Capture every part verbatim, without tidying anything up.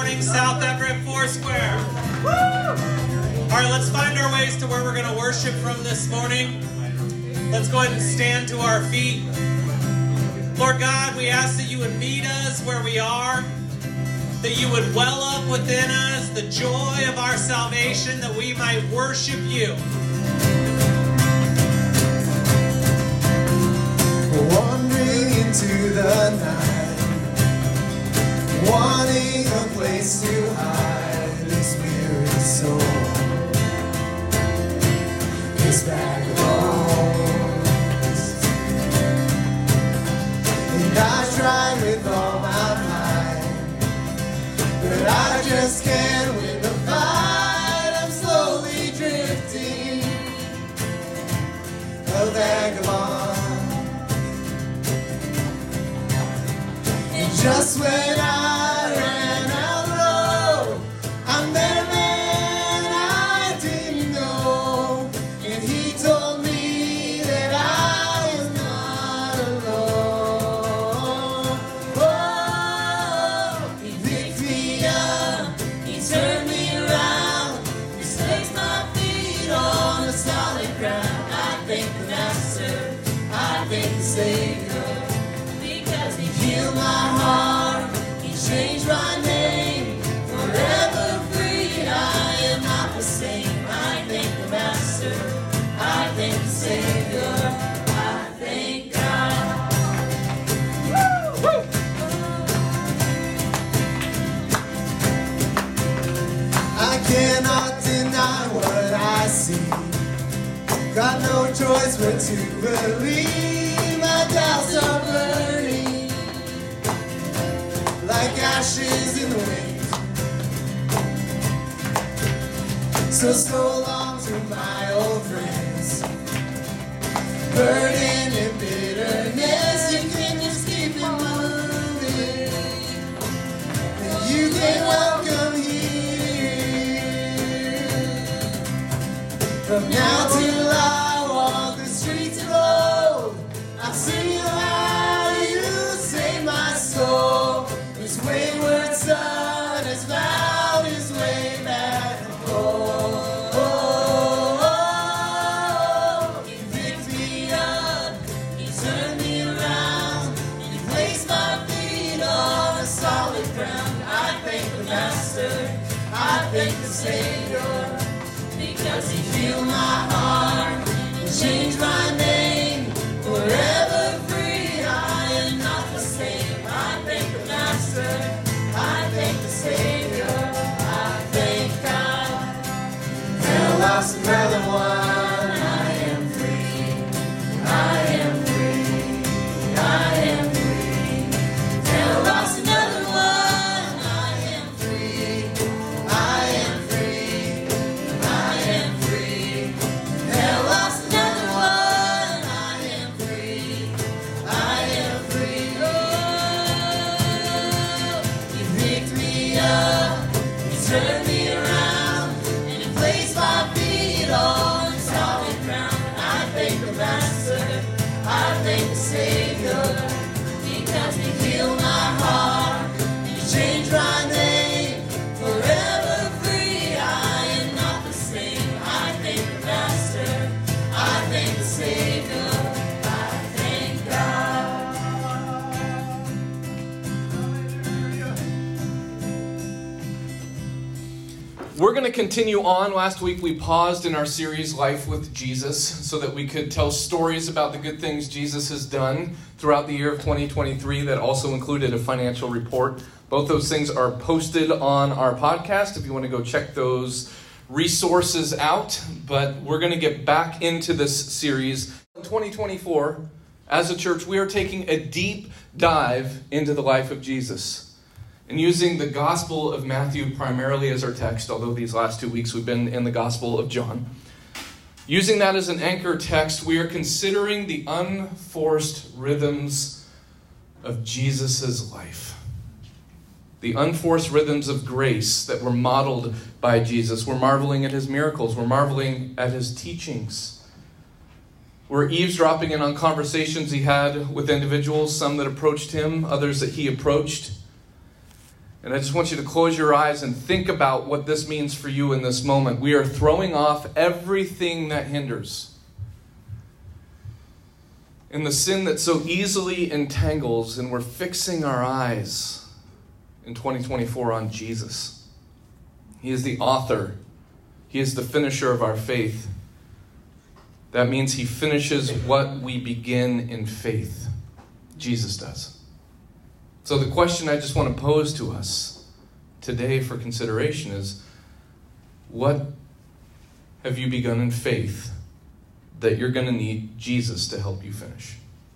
morning, South Everett Foursquare. Woo! All right, let's find our ways to where we're going to worship from this morning. Let's go ahead and stand to our feet. Lord God, we ask that you would meet us where we are, that you would well up within us the joy of our salvation, that we might worship you. Wandering into the night, wanting a place to hide this weary soul. This bag lost, and I try with all my might, but I just can't win the fight. I'm slowly drifting, a vagabond. And just when I ran out the road, I met a man I didn't know, and he told me that I was not alone. Oh, he picked me up, he turned me around, he placed my feet on the solid ground. I thank the Master, I thank the Savior, because he healed my heart, he changed my name, forever free. I am not the same. I thank the Master, I thank the Savior, I thank God. Woo! Woo! I cannot deny what I see. Got no choice but to believe. My doubts are burning like ashes in the wind. So, so long to my old friends, burden and bitterness. You can just keep it moving, and you can welcome here. From now till I walk the streets of gold, I'll sing how you save my soul. This wayward son has found his way back home. Oh, oh, oh. He picked me up, he turned me around, and he placed my feet on a solid ground. I thank the Master, I thank the Savior, because he healed my heart, he changed my name, forever free. I am not the same. I thank the Master, I thank the Savior, I thank God. And I lost another one. I am free, I am free, I am free. And I lost another one. I am free, I am free, I am free. And I lost another one. I am free, I am free. Oh, he picked me up, he turned me around, and he placed my feet on solid ground. I thank the Master, I thank the Savior, because he healed my heart, he changed my name, forever free. I am not the same. I thank the Master, I thank the Savior, I thank God. We're going to continue on. Last week we paused in our series Life with Jesus so that we could tell stories about the good things Jesus has done throughout the year of twenty twenty-three that also included a financial report. Both those things are posted on our podcast if you want to go check those resources out. But we're going to get back into this series. In twenty twenty-four, as a church, we are taking a deep dive into the life of Jesus, and using the Gospel of Matthew primarily as our text, although these last two weeks we've been in the Gospel of John. Using that as an anchor text, we are considering the unforced rhythms of Jesus' life. The unforced rhythms of grace that were modeled by Jesus. We're marveling at his miracles. We're marveling at his teachings. We're eavesdropping in on conversations he had with individuals, some that approached him, others that he approached. And I just want you to close your eyes and think about what this means for you in this moment. We are throwing off everything that hinders. And the sin that so easily entangles, and we're fixing our eyes in twenty twenty-four on Jesus. He is the author. He is the finisher of our faith. That means he finishes what we begin in faith. Jesus does. So the question I just want to pose to us today for consideration is, what have you begun in faith that you're going to need Jesus to help you finish?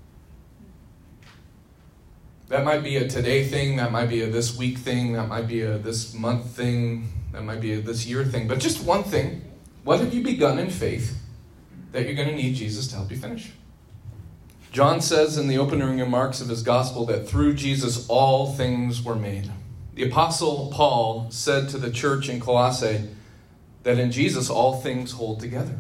That might be a today thing, that might be a this week thing, that might be a this month thing, that might be a this year thing, but just one thing. What have you begun in faith that you're going to need Jesus to help you finish? John says in the opening remarks of his gospel that through Jesus all things were made. The Apostle Paul said to the church in Colossae that in Jesus all things hold together.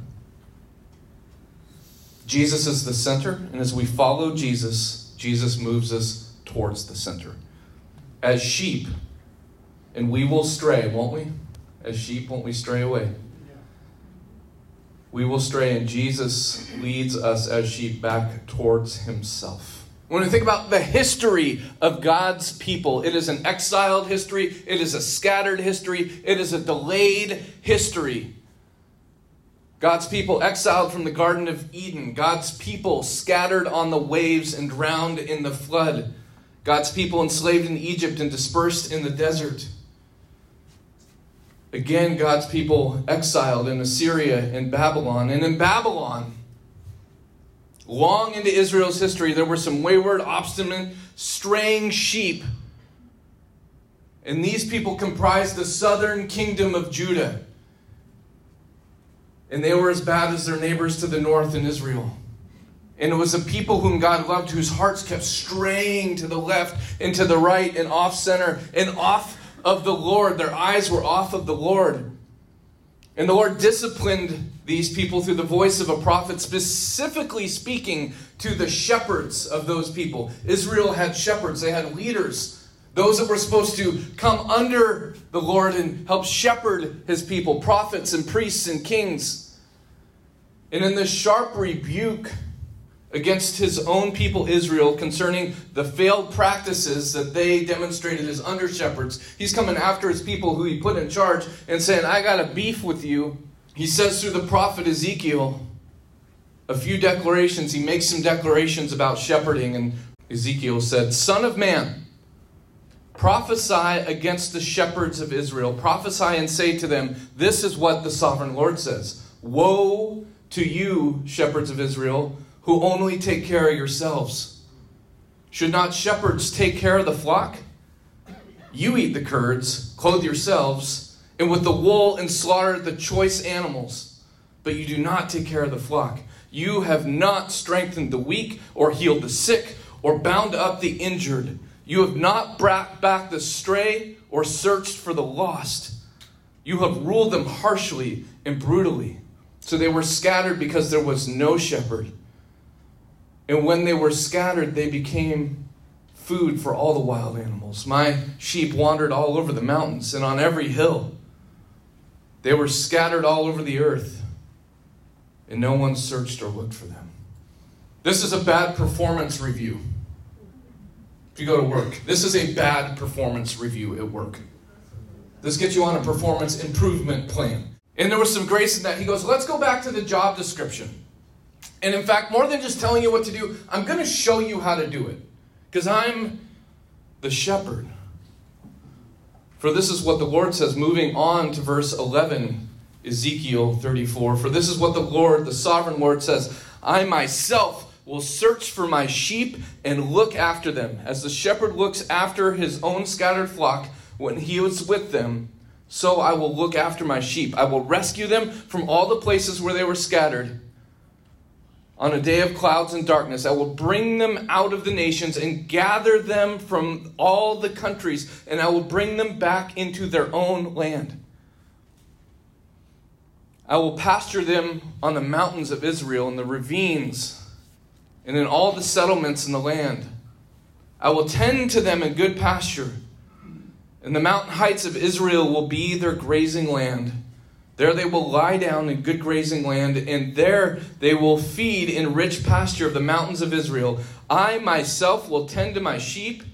Jesus is the center, and as we follow Jesus, Jesus moves us towards the center. As sheep, and we will stray, won't we? As sheep, won't we stray away? We will stray, and Jesus leads us as sheep back towards himself. When we think about the history of God's people, it is an exiled history, it is a scattered history, it is a delayed history. God's people exiled from the Garden of Eden, God's people scattered on the waves and drowned in the flood, God's people enslaved in Egypt and dispersed in the desert. Again, God's people exiled in Assyria and Babylon. And in Babylon, long into Israel's history, there were some wayward, obstinate, straying sheep. And these people comprised the southern kingdom of Judah. And they were as bad as their neighbors to the north in Israel. And it was a people whom God loved, whose hearts kept straying to the left and to the right and off center and off of the Lord. Their eyes were off of the Lord. And the Lord disciplined these people through the voice of a prophet, specifically speaking to the shepherds of those people. Israel had shepherds. They had leaders. Those that were supposed to come under the Lord and help shepherd his people. Prophets and priests and kings. And in this sharp rebuke against his own people Israel concerning the failed practices that they demonstrated as under-shepherds, he's coming after his people who he put in charge and saying, I got a beef with you. He says through the prophet Ezekiel a few declarations. He makes some declarations about shepherding, and Ezekiel said, Son of man, prophesy against the shepherds of Israel. Prophesy and say to them, this is what the sovereign Lord says. Woe to you, shepherds of Israel, who only take care of yourselves. Should not shepherds take care of the flock? You eat the curds, clothe yourselves, and with the wool and slaughter the choice animals. But you do not take care of the flock. You have not strengthened the weak, or healed the sick, or bound up the injured. You have not brought back the stray, or searched for the lost. You have ruled them harshly and brutally. So they were scattered because there was no shepherd. And when they were scattered, they became food for all the wild animals. My sheep wandered all over the mountains and on every hill. They were scattered all over the earth, and no one searched or looked for them. This is a bad performance review. If you go to work, this is a bad performance review at work. This gets you on a performance improvement plan. And there was some grace in that. He goes, let's go back to the job description. And in fact, more than just telling you what to do, I'm going to show you how to do it. Because I'm the shepherd. For this is what the Lord says, moving on to verse eleven, Ezekiel thirty-four. For this is what the Lord, the sovereign Lord says, I myself will search for my sheep and look after them. As the shepherd looks after his own scattered flock when he was with them, so I will look after my sheep. I will rescue them from all the places where they were scattered. On a day of clouds and darkness, I will bring them out of the nations and gather them from all the countries, and I will bring them back into their own land. I will pasture them on the mountains of Israel, in the ravines, and in all the settlements in the land. I will tend to them in good pasture, And the mountain heights of Israel will be their grazing land. There they will lie down in good grazing land, and there they will feed in rich pasture of the mountains of Israel. I myself will tend to my sheep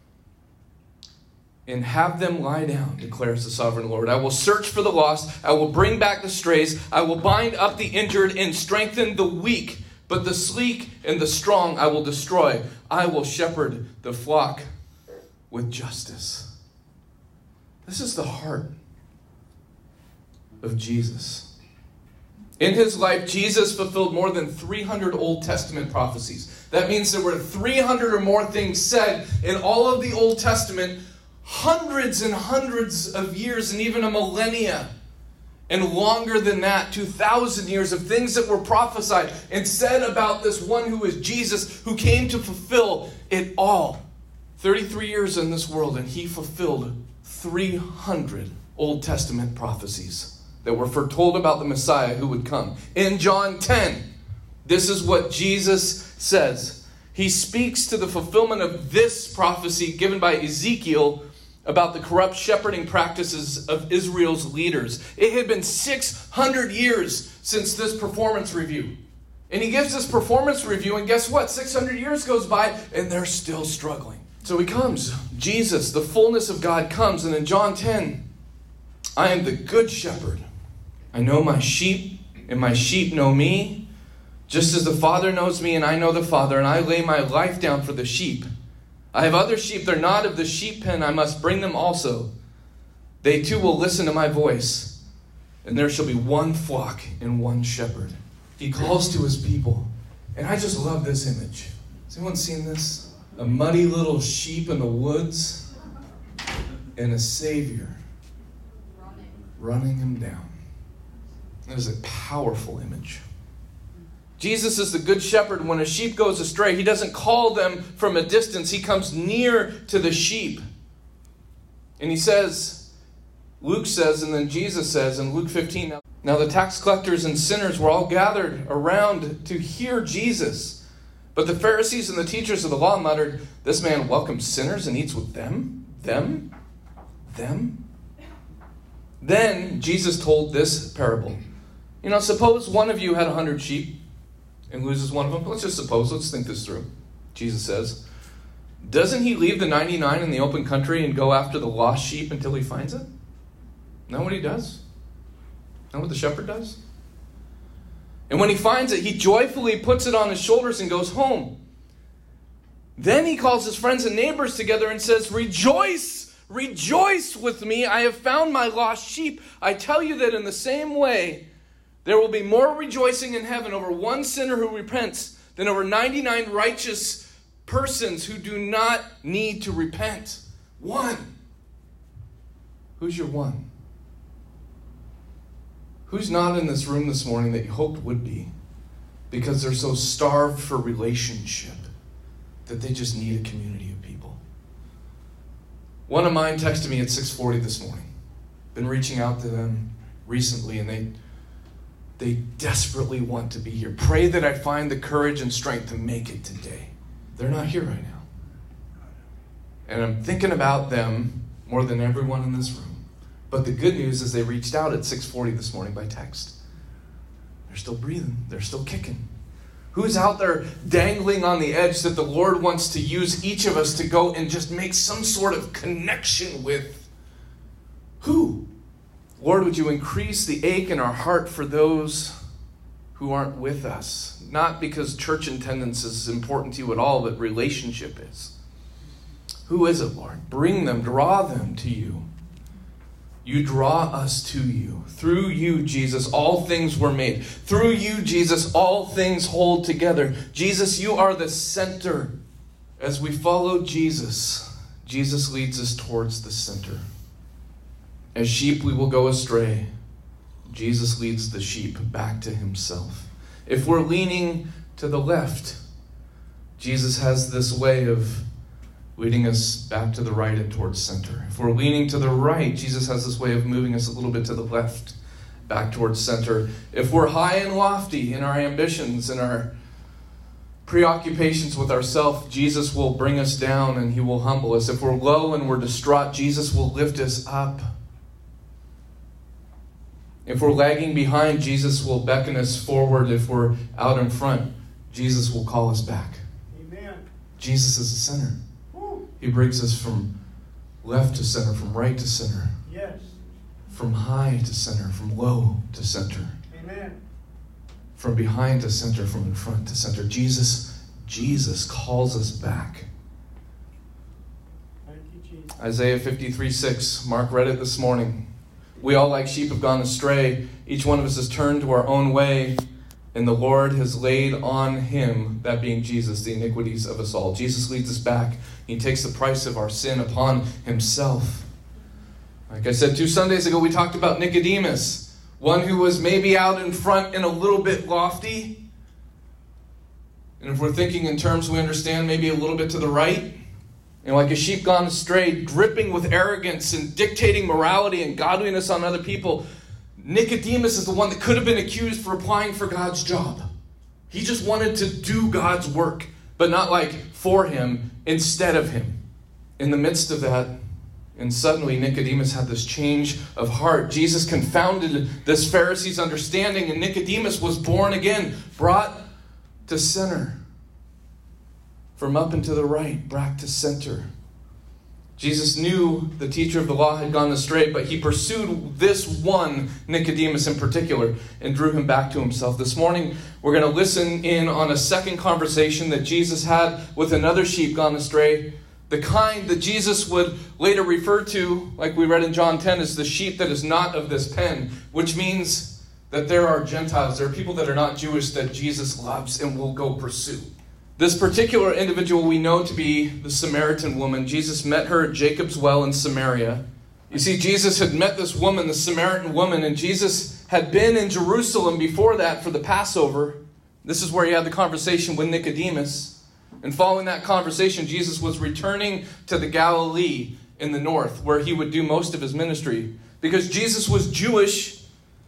and have them lie down, declares the sovereign Lord. I will search for the lost. I will bring back the strays. I will bind up the injured and strengthen the weak. But the sleek and the strong I will destroy. I will shepherd the flock with justice. This is the heart of Jesus. In his life, Jesus fulfilled more than three hundred Old Testament prophecies. That means there were three hundred or more things said in all of the Old Testament, hundreds and hundreds of years, and even a millennia. And longer than that, two thousand years of things that were prophesied and said about this one who is Jesus, who came to fulfill it all. thirty-three years in this world, and he fulfilled three hundred Old Testament prophecies that were foretold about the Messiah who would come. In John ten, this is what Jesus says. He speaks to the fulfillment of this prophecy given by Ezekiel about the corrupt shepherding practices of Israel's leaders. It had been six hundred years since this performance review. And he gives this performance review, and guess what? six hundred years goes by, and they're still struggling. So he comes. Jesus, the fullness of God, comes. And in John ten, I am the good shepherd. I know my sheep, and my sheep know me, just as the Father knows me, and I know the Father, and I lay my life down for the sheep. I have other sheep, they're not of the sheep pen. I must bring them also. They too will listen to my voice, and there shall be one flock and one shepherd. He calls to his people. And I just love this image. Has anyone seen this? A muddy little sheep in the woods and a Savior running, running him down. That is a powerful image. Jesus is the good shepherd. When a sheep goes astray, he doesn't call them from a distance. He comes near to the sheep. And he says, Luke says, and then Jesus says in Luke fifteen, now the tax collectors and sinners were all gathered around to hear Jesus. But the Pharisees and the teachers of the law muttered, this man welcomes sinners and eats with them? Them? Them? Then Jesus told this parable. You know, suppose one of you had a hundred sheep and loses one of them. Let's just suppose, let's think this through. Jesus says, doesn't he leave the ninety-nine in the open country and go after the lost sheep until he finds it? Know what he does? Know what the shepherd does? And when he finds it, he joyfully puts it on his shoulders and goes home. Then he calls his friends and neighbors together and says, rejoice, rejoice with me. I have found my lost sheep. I tell you that in the same way, there will be more rejoicing in heaven over one sinner who repents than over ninety-nine righteous persons who do not need to repent. One. Who's your one? Who's not in this room this morning that you hoped would be because they're so starved for relationship that they just need a community of people? One of mine texted me at six forty this morning. Been reaching out to them recently, and they They desperately want to be here. Pray that I find the courage and strength to make it today. They're not here right now. And I'm thinking about them more than everyone in this room. But the good news is they reached out at six forty this morning by text. They're still breathing. They're still kicking. Who's out there dangling on the edge that the Lord wants to use each of us to go and just make some sort of connection with? Who? Lord, would you increase the ache in our heart for those who aren't with us? Not because church attendance is important to you at all, but relationship is. Who is it, Lord? Bring them, draw them to you. You draw us to you. Through you, Jesus, all things were made. Through you, Jesus, all things hold together. Jesus, you are the center. As we follow Jesus, Jesus leads us towards the center. As sheep, we will go astray. Jesus leads the sheep back to himself. If we're leaning to the left, Jesus has this way of leading us back to the right and towards center. If we're leaning to the right, Jesus has this way of moving us a little bit to the left, back towards center. If we're high and lofty in our ambitions and our preoccupations with ourselves, Jesus will bring us down and he will humble us. If we're low and we're distraught, Jesus will lift us up. If we're lagging behind, Jesus will beckon us forward. If we're out in front, Jesus will call us back. Amen. Jesus is the center. Woo. He brings us from left to center, from right to center, Yes. from high to center, from low to center, Amen. from behind to center, from in front to center. Jesus, Jesus calls us back. Thank you, Jesus. Isaiah fifty-three six. Mark read it this morning. We all like sheep have gone astray. Each one of us has turned to our own way, and the Lord has laid on him, that being Jesus, the iniquities of us all. Jesus leads us back. He takes the price of our sin upon himself. Like I said, two Sundays ago, we talked about Nicodemus, one who was maybe out in front and a little bit lofty. And if we're thinking in terms we understand, maybe a little bit to the right. And like a sheep gone astray, dripping with arrogance and dictating morality and godliness on other people, Nicodemus is the one that could have been accused for applying for God's job. He just wanted to do God's work, but not like for him, instead of him. In the midst of that, and suddenly Nicodemus had this change of heart. Jesus confounded this Pharisee's understanding, and Nicodemus was born again, brought to center. From up and to the right, back to center. Jesus knew the teacher of the law had gone astray, but he pursued this one, Nicodemus in particular, and drew him back to himself. This morning, we're going to listen in on a second conversation that Jesus had with another sheep gone astray. The kind that Jesus would later refer to, like we read in John ten, as the sheep that is not of this pen, which means that there are Gentiles, there are people that are not Jewish that Jesus loves and will go pursue. This particular individual we know to be the Samaritan woman. Jesus met her at Jacob's well in Samaria. You see, Jesus had met this woman, the Samaritan woman, and Jesus had been in Jerusalem before that for the Passover. This is where he had the conversation with Nicodemus. And following that conversation, Jesus was returning to the Galilee in the north, where he would do most of his ministry. Because Jesus was Jewish,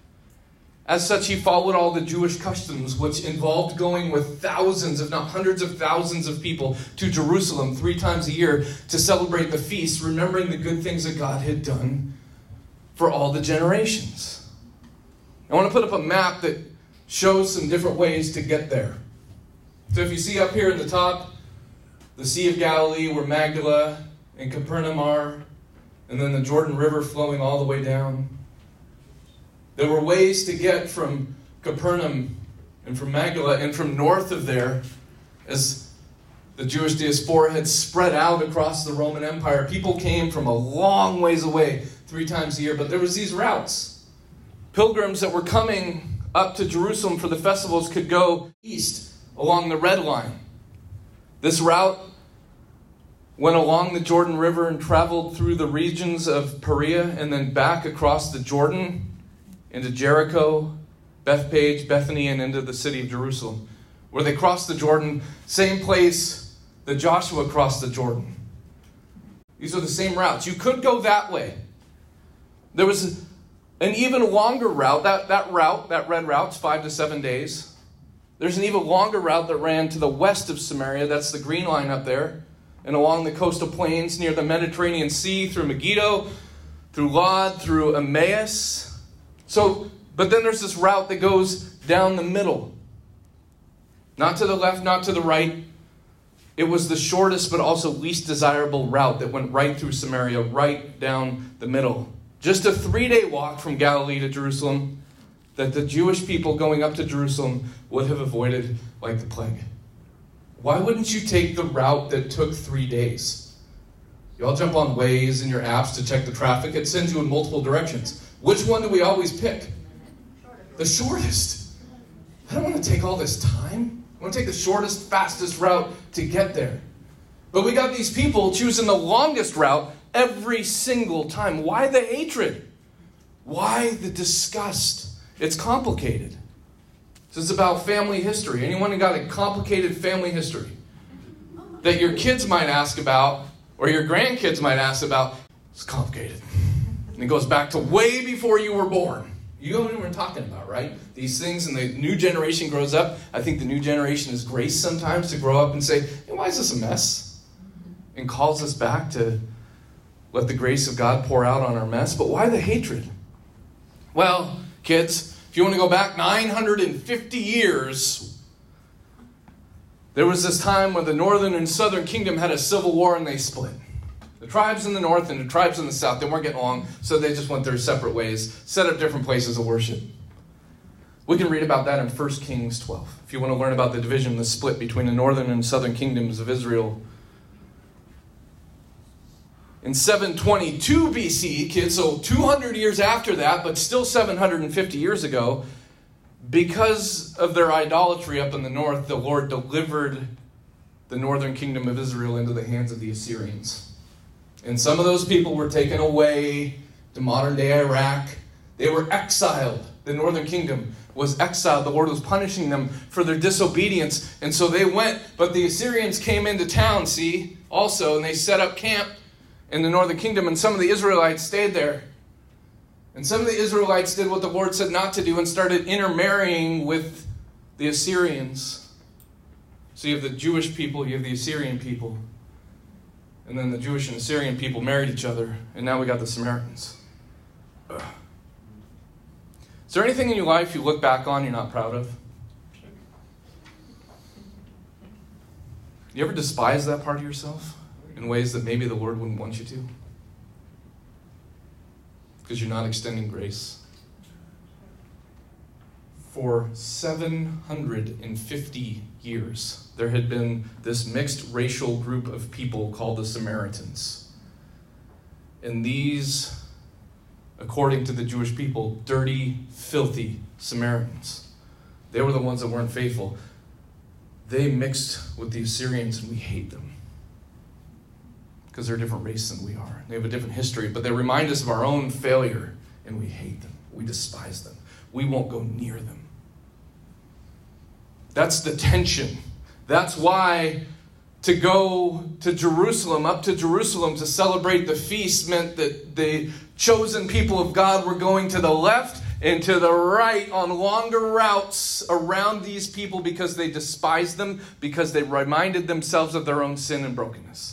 as such, he followed all the Jewish customs, which involved going with thousands, if not hundreds of thousands of people to Jerusalem three times a year to celebrate the feast, remembering the good things that God had done for all the generations. I want to put up a map that shows some different ways to get there. So if you see up here in the top, the Sea of Galilee, where Magdala and Capernaum are, and then the Jordan River flowing all the way down. There were ways to get from Capernaum and from Magdala and from north of there, as the Jewish diaspora had spread out across the Roman Empire. People came from a long ways away three times a year, but there was these routes. Pilgrims that were coming up to Jerusalem for the festivals could go east along the Red Line. This route went along the Jordan River and traveled through the regions of Perea and then back across the Jordan into Jericho, Bethpage, Bethany, and into the city of Jerusalem, where they crossed the Jordan, same place that Joshua crossed the Jordan. These are the same routes. You could go that way. There was an even longer route. That, that route, that red route's five to seven days. There's an even longer route that ran to the west of Samaria. That's the green line up there. And along the coastal plains near the Mediterranean Sea, through Megiddo, through Lod, through Emmaus. So, but then there's this route that goes down the middle. Not to the left, not to the right. It was the shortest but also least desirable route that went right through Samaria, right down the middle. Just a three-day walk from Galilee to Jerusalem that the Jewish people going up to Jerusalem would have avoided like the plague. Why wouldn't you take the route that took three days? You all jump on Waze and your apps to check the traffic. It sends you in multiple directions. Which one do we always pick? The shortest. I don't want to take all this time. I want to take the shortest, fastest route to get there. But we got these people choosing the longest route every single time. Why the hatred? Why the disgust? It's complicated. This is about family history. Anyone who got a complicated family history that your kids might ask about or your grandkids might ask about, it's complicated. And it goes back to way before you were born. You know what we're talking about, right? These things, and the new generation grows up. I think the new generation is grace sometimes to grow up and say, hey, why is this a mess? And calls us back to let the grace of God pour out on our mess. But why the hatred? Well, kids, if you want to go back nine hundred fifty years, there was this time when the northern and southern kingdom had a civil war and they split. The tribes in the north and the tribes in the south, they weren't getting along, so they just went their separate ways, set up different places of worship. We can read about that in First Kings twelve. If you want to learn about the division, the split between the northern and southern kingdoms of Israel. In seven twenty-two B C, kids, so two hundred years after that, but still seven hundred fifty years ago, because of their idolatry up in the north, the Lord delivered the northern kingdom of Israel into the hands of the Assyrians. And some of those people were taken away to modern-day Iraq. They were exiled. The northern kingdom was exiled. The Lord was punishing them for their disobedience. And so they went, but the Assyrians came into town, see, also, and they set up camp in the northern kingdom, and some of the Israelites stayed there. And some of the Israelites did what the Lord said not to do and started intermarrying with the Assyrians. So you have the Jewish people, you have the Assyrian people. And then the Jewish and Assyrian people married each other, and now we got the Samaritans. Ugh. Is there anything in your life you look back on you're not proud of? You ever despise that part of yourself in ways that maybe the Lord wouldn't want you to? Because you're not extending grace. For seven hundred fifty years, there had been this mixed racial group of people called the Samaritans. And these, according to the Jewish people, dirty, filthy Samaritans. They were the ones that weren't faithful. They mixed with the Assyrians, and we hate them. Because they're a different race than we are. They have a different history, but they remind us of our own failure, and we hate them. We despise them. We won't go near them. That's the tension. That's why to go to Jerusalem, up to Jerusalem to celebrate the feast meant that the chosen people of God were going to the left and to the right on longer routes around these people because they despised them, because they reminded themselves of their own sin and brokenness.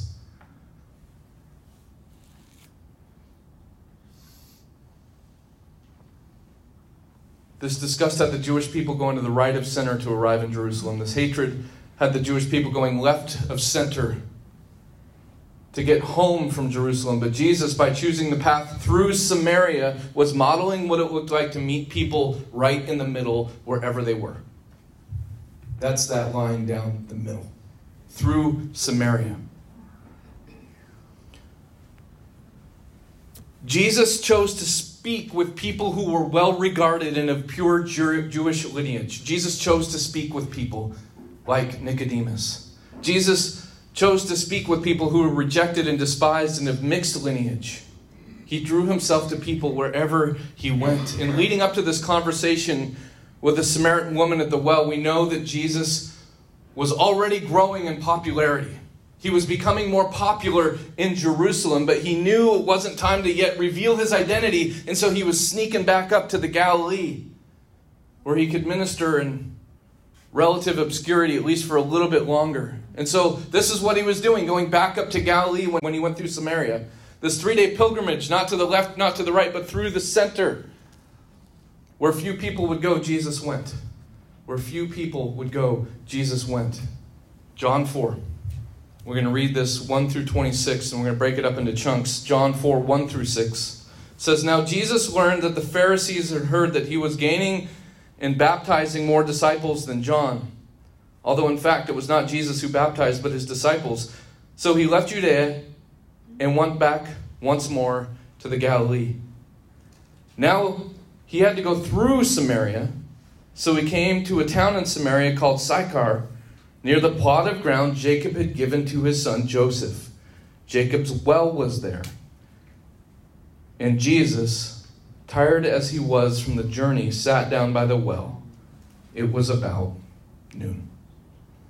This disgust had the Jewish people going to the right of center to arrive in Jerusalem. This hatred had the Jewish people going left of center to get home from Jerusalem. But Jesus, by choosing the path through Samaria, was modeling what it looked like to meet people right in the middle, wherever they were. That's that line down the middle. Through Samaria. Jesus chose to speak with people who were well regarded and of pure Jewish lineage. Jesus chose to speak with people like Nicodemus. Jesus chose to speak with people who were rejected and despised and of mixed lineage. He drew himself to people wherever he went. And leading up to this conversation with the Samaritan woman at the well, we know that Jesus was already growing in popularity. He was becoming more popular in Jerusalem, but he knew it wasn't time to yet reveal his identity, and so he was sneaking back up to the Galilee, where he could minister in relative obscurity, at least for a little bit longer. And so this is what he was doing, going back up to Galilee when, when he went through Samaria. This three-day pilgrimage, not to the left, not to the right, but through the center. Where few people would go, Jesus went. Where few people would go, Jesus went. John four. We're going to read this one through twenty-six, and we're going to break it up into chunks. John four, one through six. It says, Now Jesus learned that the Pharisees had heard that he was gaining and baptizing more disciples than John. Although in fact it was not Jesus who baptized, but his disciples. So he left Judea and went back once more to the Galilee. Now he had to go through Samaria. So he came to a town in Samaria called Sychar, near the plot of ground Jacob had given to his son Joseph. Jacob's well was there. And Jesus, tired as he was from the journey, sat down by the well. It was about noon.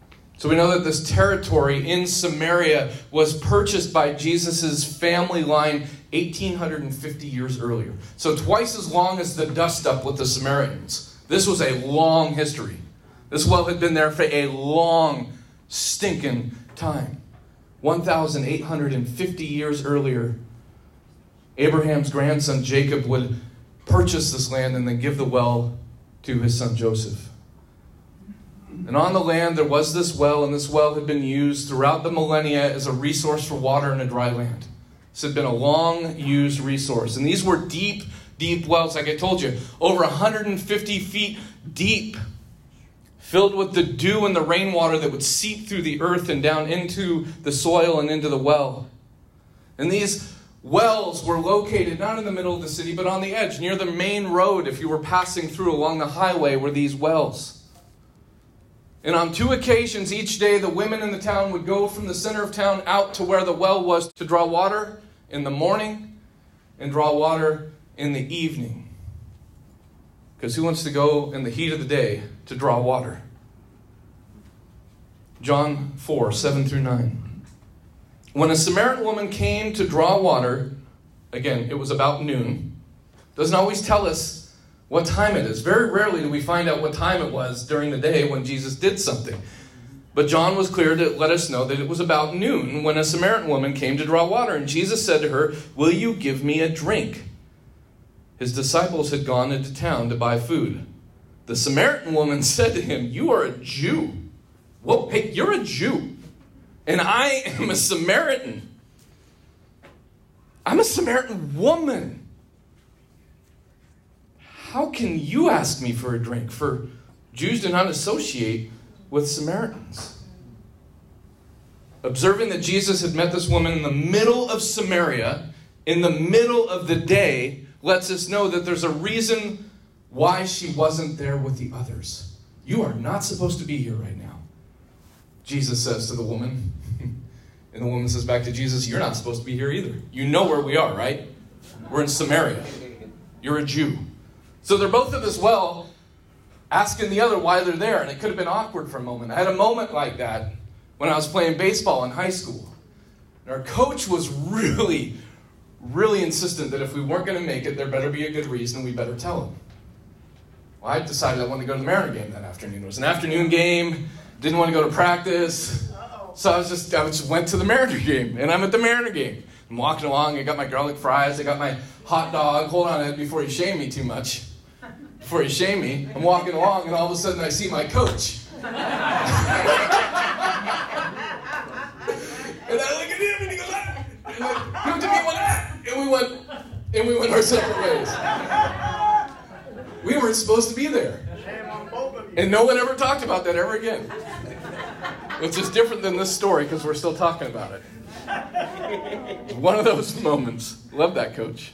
So we know that this territory in Samaria was purchased by Jesus' family line eighteen fifty years earlier. So twice as long as the dust-up with the Samaritans. This was a long history. This well had been there for a long, stinking time. one thousand eight hundred fifty years earlier, Abraham's grandson Jacob would purchase this land and then give the well to his son Joseph. And on the land there was this well, and this well had been used throughout the millennia as a resource for water in a dry land. This had been a long-used resource. And these were deep, deep wells, like I told you, over one hundred fifty feet deep, filled with the dew and the rainwater that would seep through the earth and down into the soil and into the well. And these wells were located not in the middle of the city, but on the edge, near the main road. If you were passing through along the highway, were these wells. And on two occasions each day, the women in the town would go from the center of town out to where the well was to draw water in the morning and draw water in the evening. Because who wants to go in the heat of the day to draw water? John four, seven through nine. When a Samaritan woman came to draw water, again, it was about noon. Doesn't always tell us what time it is. Very rarely do we find out what time it was during the day when Jesus did something. But John was clear to let us know that it was about noon when a Samaritan woman came to draw water. And Jesus said to her, "Will you give me a drink?" His disciples had gone into town to buy food. The Samaritan woman said to him, "You are a Jew." Well, hey, you're a Jew. And I am a Samaritan. I'm a Samaritan woman. How can you ask me for a drink? For Jews do not associate with Samaritans. Observing that Jesus had met this woman in the middle of Samaria, in the middle of the day, lets us know that there's a reason why she wasn't there with the others. You are not supposed to be here right now, Jesus says to the woman. And the woman says back to Jesus, "You're not supposed to be here either. You know where we are, right? We're in Samaria. You're a Jew." So they're both at this well, asking the other why they're there. And it could have been awkward for a moment. I had a moment like that when I was playing baseball in high school. And our coach was really, really insistent that if we weren't going to make it, there better be a good reason, we better tell him. Well, I decided I wanted to go to the Mariner game that afternoon. It was an afternoon game. Didn't want to go to practice. So I was just, I just went to the Mariner game. And I'm at the Mariner game. I'm walking along. I got my garlic fries. I got my hot dog. Hold on a minute before you shame me too much. Before you shame me. I'm walking along and all of a sudden I see my coach. And I look at him and he goes, "Ah!" And I looked at me and went, "Ah!" And we went, and we went our separate ways. We weren't supposed to be there. And no one ever talked about that ever again. Which is different than this story because we're still talking about it. It's one of those moments. Love that, coach.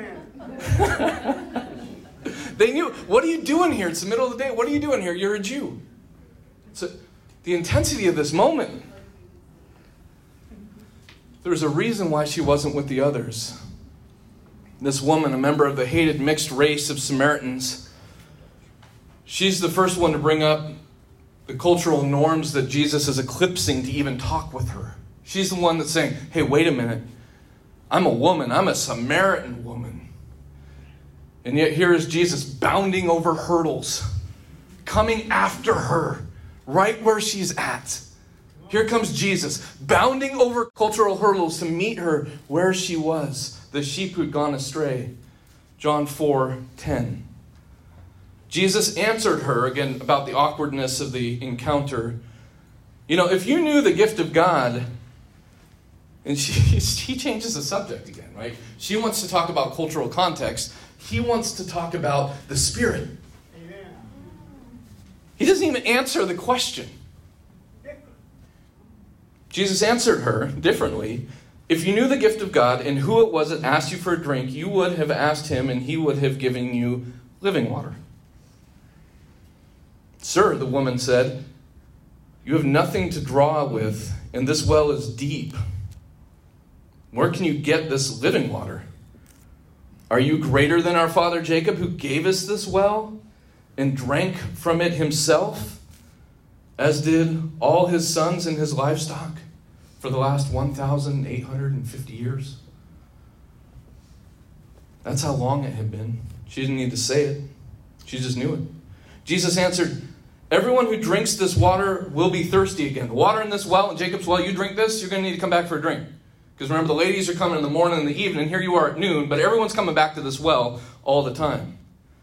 Amen. They knew, what are you doing here? It's the middle of the day. What are you doing here? You're a Jew. So the intensity of this moment. There's a reason why she wasn't with the others. This woman, a member of the hated mixed race of Samaritans, she's the first one to bring up the cultural norms that Jesus is eclipsing to even talk with her. She's the one that's saying, "Hey, wait a minute. I'm a woman. I'm a Samaritan woman." And yet here is Jesus bounding over hurdles, coming after her, right where she's at. Here comes Jesus, bounding over cultural hurdles to meet her where she was, the sheep who'd gone astray. John four ten. Jesus answered her, again, about the awkwardness of the encounter. You know, if you knew the gift of God, and she, she changes the subject again, right? She wants to talk about cultural context. He wants to talk about the Spirit. Amen. He doesn't even answer the question. Jesus answered her differently. If you knew the gift of God and who it was that asked you for a drink, you would have asked him and he would have given you living water. "Sir," the woman said, "you have nothing to draw with, and this well is deep. Where can you get this living water? Are you greater than our father Jacob, who gave us this well and drank from it himself, as did all his sons and his livestock for the last one thousand eight hundred fifty years. That's how long it had been. She didn't need to say it. She just knew it. Jesus answered, everyone who drinks this water will be thirsty again. The water in this well, in Jacob's well, you drink this, you're going to need to come back for a drink. Because remember, the ladies are coming in the morning and the evening. Here you are at noon, but everyone's coming back to this well all the time.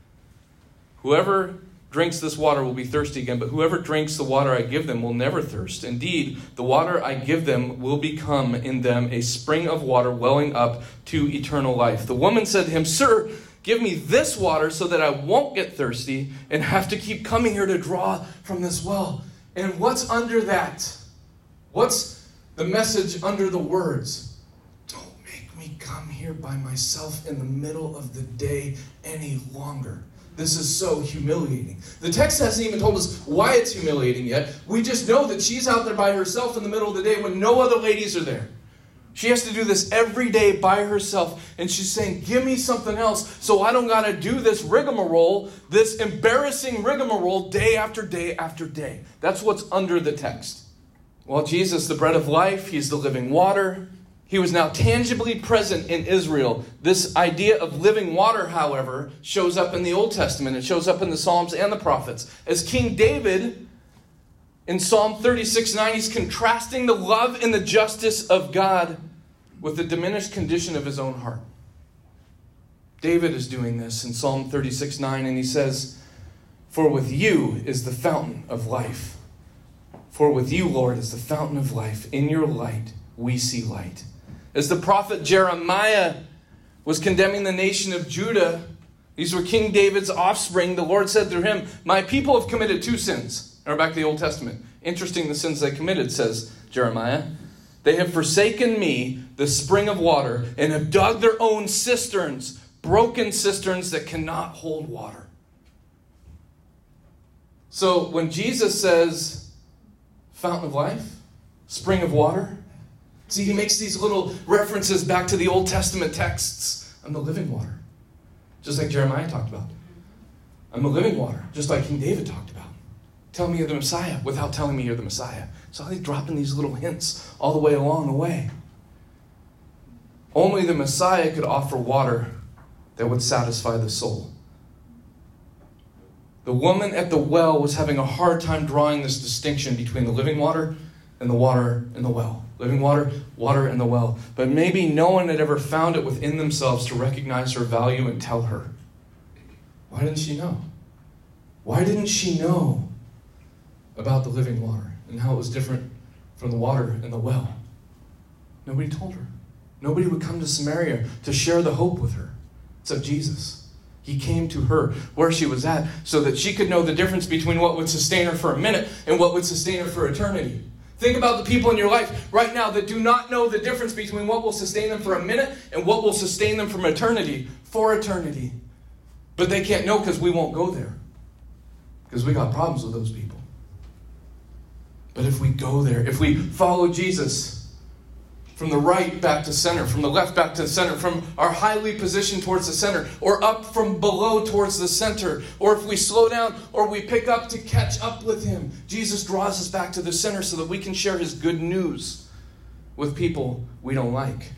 Whoever drinks this water will be thirsty again, but whoever drinks the water I give them will never thirst. Indeed, the water I give them will become in them a spring of water welling up to eternal life. The woman said to him, Sir, give me this water so that I won't get thirsty and have to keep coming here to draw from this well. And what's under that? What's the message under the words? Don't make me come here by myself in the middle of the day any longer. This is so humiliating. The text hasn't even told us why it's humiliating yet. We just know that she's out there by herself in the middle of the day when no other ladies are there. She has to do this every day by herself. And she's saying, give me something else so I don't got to do this rigmarole, this embarrassing rigmarole day after day after day. That's what's under the text. Well, Jesus, the bread of life, he's the living water. He was now tangibly present in Israel. This idea of living water, however, shows up in the Old Testament. It shows up in the Psalms and the prophets. As King David, in Psalm thirty-six nine, he's contrasting the love and the justice of God with the diminished condition of his own heart. David is doing this in Psalm thirty-six nine, and he says, For with you is the fountain of life. For with you, Lord, is the fountain of life. In your light we see light. As the prophet Jeremiah was condemning the nation of Judah, these were King David's offspring, the Lord said through him, My people have committed two sins. Or back to the Old Testament. Interesting, the sins they committed, says Jeremiah. They have forsaken me, the spring of water, and have dug their own cisterns, broken cisterns that cannot hold water. So when Jesus says, fountain of life, spring of water, see, he makes these little references back to the Old Testament texts. I'm the living water, just like Jeremiah talked about. I'm the living water, just like King David talked about. Tell me you're the Messiah without telling me you're the Messiah. So he's dropping these little hints all the way along the way. Only the Messiah could offer water that would satisfy the soul. The woman at the well was having a hard time drawing this distinction between the living water and the water in the well. Living water, water in the well. But maybe no one had ever found it within themselves to recognize her value and tell her. Why didn't she know? Why didn't she know about the living water and how it was different from the water in the well? Nobody told her. Nobody would come to Samaria to share the hope with her, except Jesus. He came to her where she was at so that she could know the difference between what would sustain her for a minute and what would sustain her for eternity. Think about the people in your life right now that do not know the difference between what will sustain them for a minute and what will sustain them from eternity, for eternity. But they can't know because we won't go there. Because we got problems with those people. But if we go there, if we follow Jesus from the right back to center, from the left back to the center, from our highly positioned towards the center, or up from below towards the center, or if we slow down or we pick up to catch up with him, Jesus draws us back to the center so that we can share his good news with people we don't like.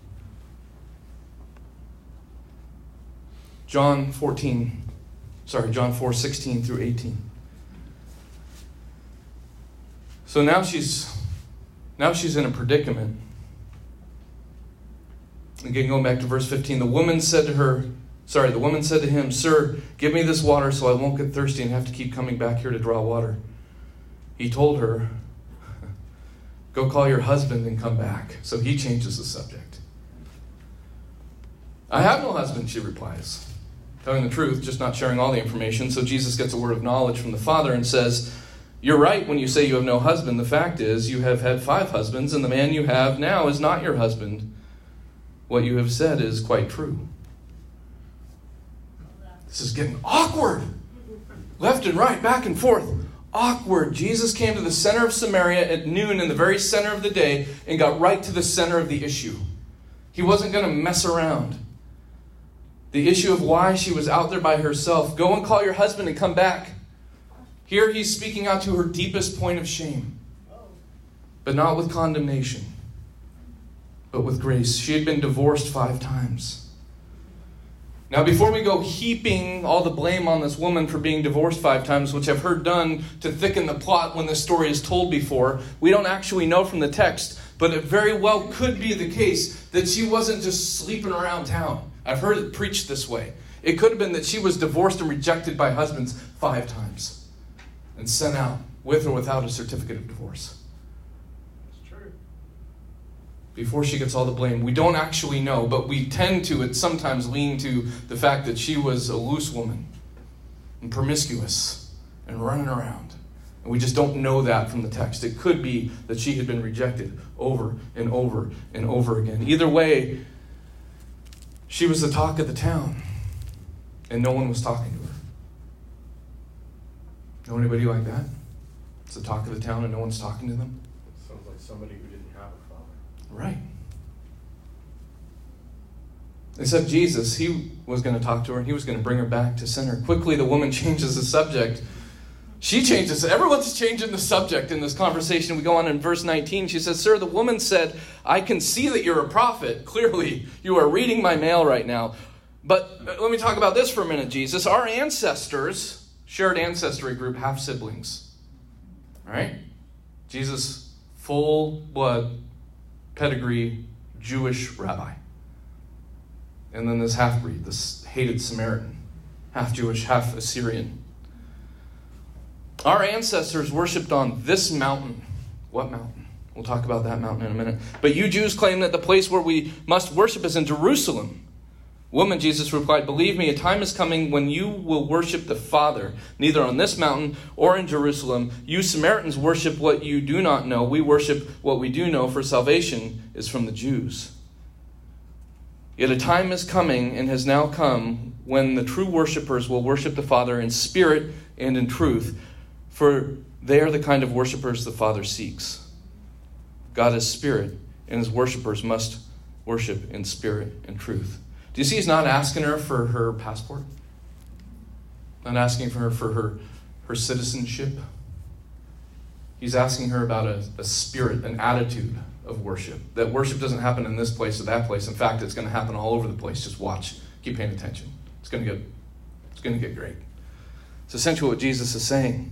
John fourteen, sorry, John four, sixteen through eighteen. So now she's now she's in a predicament. Again, going back to verse fifteen, the woman said to her, sorry, the woman said to him, Sir, give me this water so I won't get thirsty and have to keep coming back here to draw water. He told her, go call your husband and come back. So he changes the subject. I have no husband, she replies. Telling the truth, just not sharing all the information. So Jesus gets a word of knowledge from the Father and says, you're right when you say you have no husband. The fact is, you have had five husbands, and the man you have now is not your husband. What you have said is quite true. This is getting awkward. Left and right, back and forth. Awkward. Jesus came to the center of Samaria at noon in the very center of the day and got right to the center of the issue. He wasn't going to mess around. The issue of why she was out there by herself. Go and call your husband and come back. Here he's speaking out to her deepest point of shame, but not with condemnation, but with grace. She had been divorced five times. Now, before we go heaping all the blame on this woman for being divorced five times, which I've heard done to thicken the plot when this story is told before, we don't actually know from the text, but it very well could be the case that she wasn't just sleeping around town. I've heard it preached this way. It could have been that she was divorced and rejected by husbands five times and sent out with or without a certificate of divorce. Before she gets all the blame. We don't actually know, but we tend to it sometimes lean to the fact that she was a loose woman and promiscuous and running around. And we just don't know that from the text. It could be that she had been rejected over and over and over again. Either way, she was the talk of the town, and no one was talking to her. Know anybody like that? It's the talk of the town and no one's talking to them? Sounds like somebody who didn't have a father. Right. Except Jesus, he was going to talk to her and he was going to bring her back to center. Quickly, the woman changes the subject. She changes. Everyone's changing the subject in this conversation. We go on in verse nineteen. She says, "Sir, the woman said, I can see that you're a prophet. Clearly, you are reading my mail right now. But let me talk about this for a minute, Jesus. Our ancestors shared ancestry group, half siblings. All right? Jesus, full blood, pedigree, Jewish rabbi. And then this half-breed, this hated Samaritan, half Jewish, half Assyrian. Our ancestors worshipped on this mountain." What mountain? We'll talk about that mountain in a minute. "But you Jews claim that the place where we must worship is in Jerusalem." "Woman," Jesus replied, "believe me, a time is coming when you will worship the Father, neither on this mountain or in Jerusalem. You Samaritans worship what you do not know. We worship what we do know, for salvation is from the Jews. Yet a time is coming and has now come when the true worshipers will worship the Father in spirit and in truth, for they are the kind of worshipers the Father seeks. God is spirit, and his worshipers must worship in spirit and truth." Do you see he's not asking her for her passport? Not asking for her for her, her citizenship. He's asking her about a, a spirit, an attitude of worship. That worship doesn't happen in this place or that place. In fact, it's going to happen all over the place. Just watch. Keep paying attention. It's going to get, it's going to get great. It's essentially what Jesus is saying.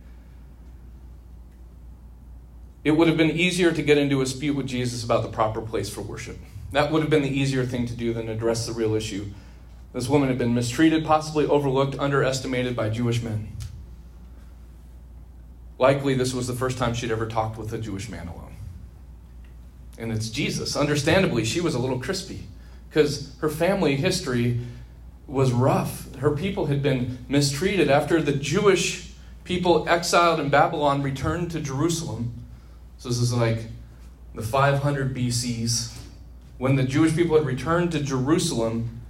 It would have been easier to get into a dispute with Jesus about the proper place for worship. That would have been the easier thing to do than address the real issue. This woman had been mistreated, possibly overlooked, underestimated by Jewish men. Likely this was the first time she'd ever talked with a Jewish man alone. And it's Jesus. Understandably, she was a little crispy because her family history was rough. Her people had been mistreated. After the Jewish people exiled in Babylon returned to Jerusalem, so this is like the five hundred B Cs, when the Jewish people had returned to Jerusalem,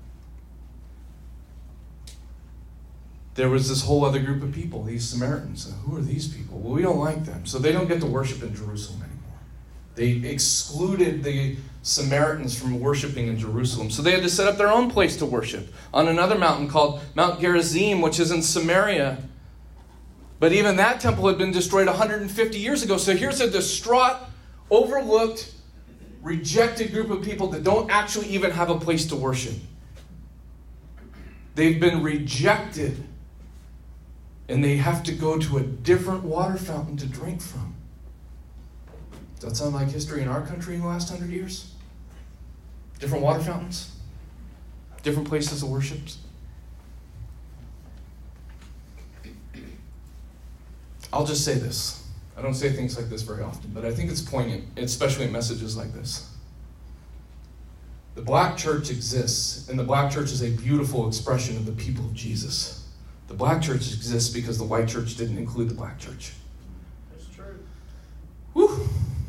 there was this whole other group of people, these Samaritans. Who are these people? Well, we don't like them, so they don't get to worship in Jerusalem anymore. They excluded the Samaritans from worshiping in Jerusalem, so they had to set up their own place to worship on another mountain called Mount Gerizim, which is in Samaria. But even that temple had been destroyed one hundred fifty years ago, so here's a distraught, overlooked, rejected group of people that don't actually even have a place to worship. They've been rejected, and they have to go to a different water fountain to drink from. Does that sound like history in our country in the last hundred years? Different water fountains? Different places of worship? I'll just say this. I don't say things like this very often, but I think it's poignant, especially in messages like this. The black church exists, and the black church is a beautiful expression of the people of Jesus. The black church exists because the white church didn't include the black church. That's true. Whew.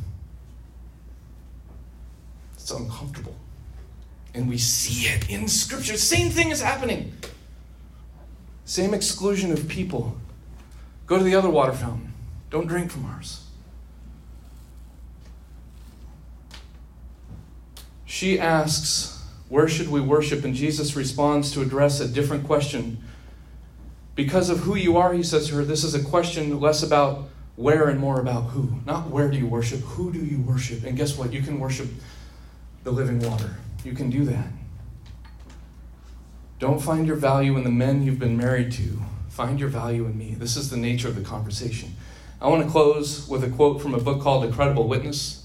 It's uncomfortable. And we see it in Scripture. Same thing is happening. Same exclusion of people. Go to the other water fountain. Don't drink from ours. She asks, where should we worship? And Jesus responds to address a different question. Because of who you are, he says to her, this is a question less about where and more about who. Not where do you worship, who do you worship? And guess what? You can worship the living water. You can do that. Don't find your value in the men you've been married to. Find your value in me. This is the nature of the conversation. I want to close with a quote from a book called A Credible Witness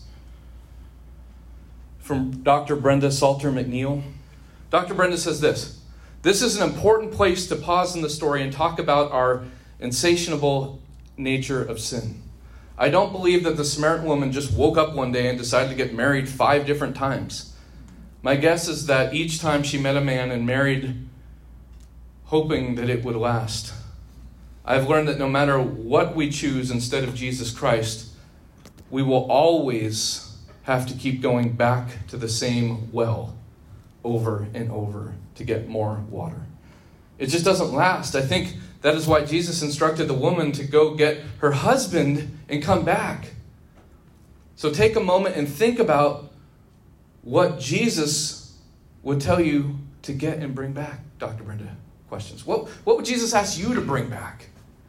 from Doctor Brenda Salter McNeil. Doctor Brenda says this: this is an important place to pause in the story and talk about our insatiable nature of sin. I don't believe that the Samaritan woman just woke up one day and decided to get married five different times. My guess is that each time she met a man and married, hoping that it would last. I've learned that no matter what we choose instead of Jesus Christ, we will always have to keep going back to the same well over and over to get more water. It just doesn't last. I think that is why Jesus instructed the woman to go get her husband and come back. So take a moment and think about what Jesus would tell you to get and bring back. Doctor Brenda, questions. What, what would Jesus ask you to bring back?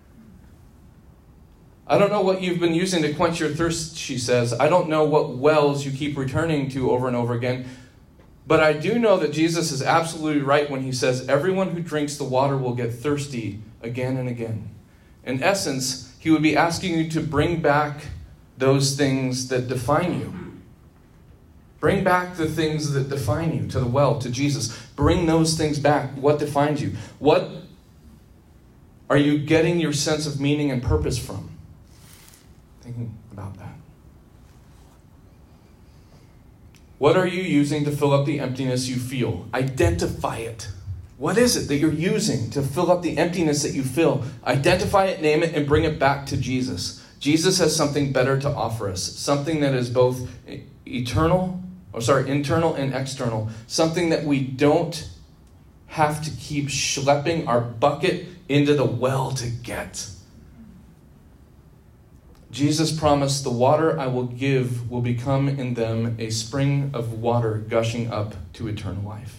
I don't know what you've been using to quench your thirst, she says. I don't know what wells you keep returning to over and over again. But I do know that Jesus is absolutely right when he says everyone who drinks the water will get thirsty again and again. In essence, he would be asking you to bring back those things that define you. Bring back the things that define you to the well, to Jesus. Bring those things back. What defines you? What are you getting your sense of meaning and purpose from? Thinking about that. What are you using to fill up the emptiness you feel? Identify it. What is it that you're using to fill up the emptiness that you feel? Identify it, name it, and bring it back to Jesus. Jesus has something better to offer us. Something that is both eternal, or sorry, internal and external. Something that we don't have to keep schlepping our bucket into the well to get. Jesus promised, the water I will give will become in them a spring of water gushing up to eternal life.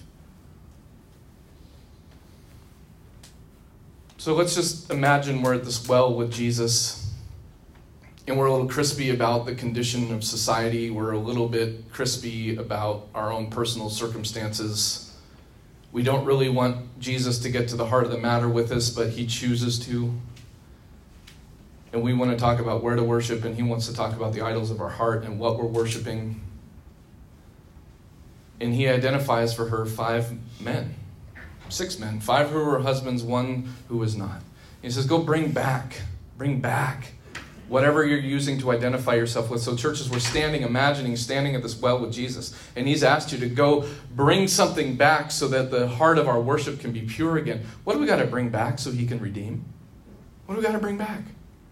So let's just imagine we're at this well with Jesus, and we're a little crispy about the condition of society. We're a little bit crispy about our own personal circumstances. We don't really want Jesus to get to the heart of the matter with us, but he chooses to. And we want to talk about where to worship, and he wants to talk about the idols of our heart and what we're worshiping. And he identifies for her five men, six men, five who were husbands, one who was not. He says, go bring back, bring back whatever you're using to identify yourself with. So churches, we're standing, imagining standing at this well with Jesus. And he's asked you to go bring something back so that the heart of our worship can be pure again. What do we got to bring back so he can redeem? What do we got to bring back?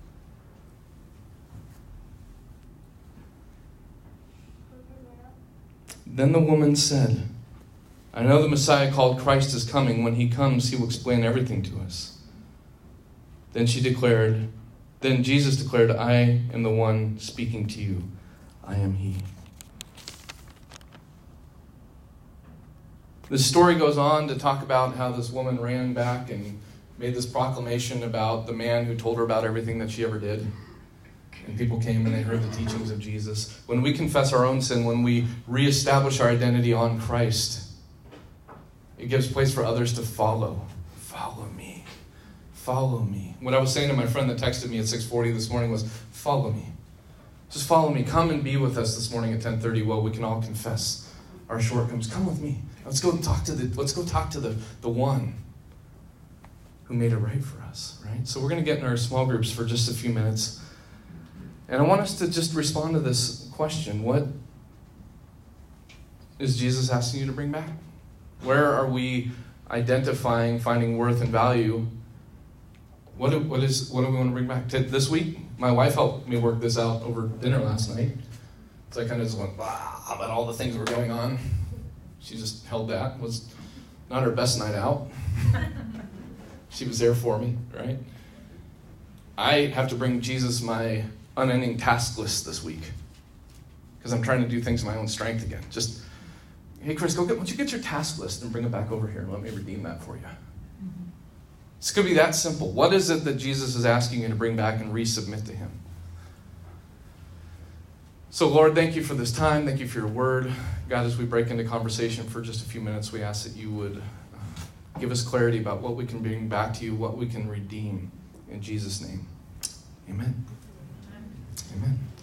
Then the woman said, I know the Messiah called Christ is coming. When he comes, he will explain everything to us. Then she declared, then Jesus declared, I am the one speaking to you. I am he. The story goes on to talk about how this woman ran back and made this proclamation about the man who told her about everything that she ever did. And people came and they heard the teachings of Jesus. When we confess our own sin, when we reestablish our identity on Christ, it gives place for others to follow. Follow me. Follow me. What I was saying to my friend that texted me at six forty this morning was, follow me. Just follow me. Come and be with us this morning at ten thirty while we can all confess our shortcomings. Come with me. Let's go talk to the let's go talk to the, the one who made it right for us. Right? So we're going to get in our small groups for just a few minutes. And I want us to just respond to this question. What is Jesus asking you to bring back? Where are we identifying, finding worth and value? What do, what is what do we want to bring back? To this week, my wife helped me work this out over dinner last night. So I kind of just went, wow, about all the things that were going on. She just held that. It was not her best night out. She was there for me, right? I have to bring Jesus my unending task list this week because I'm trying to do things in my own strength again. Just, hey, Chris, go get, why don't you get your task list and bring it back over here and let me redeem that for you. It's going to be that simple. What is it that Jesus is asking you to bring back and resubmit to him? So, Lord, thank you for this time. Thank you for your word. God, as we break into conversation for just a few minutes, we ask that you would uh, give us clarity about what we can bring back to you, what we can redeem. In Jesus' name, amen. Amen.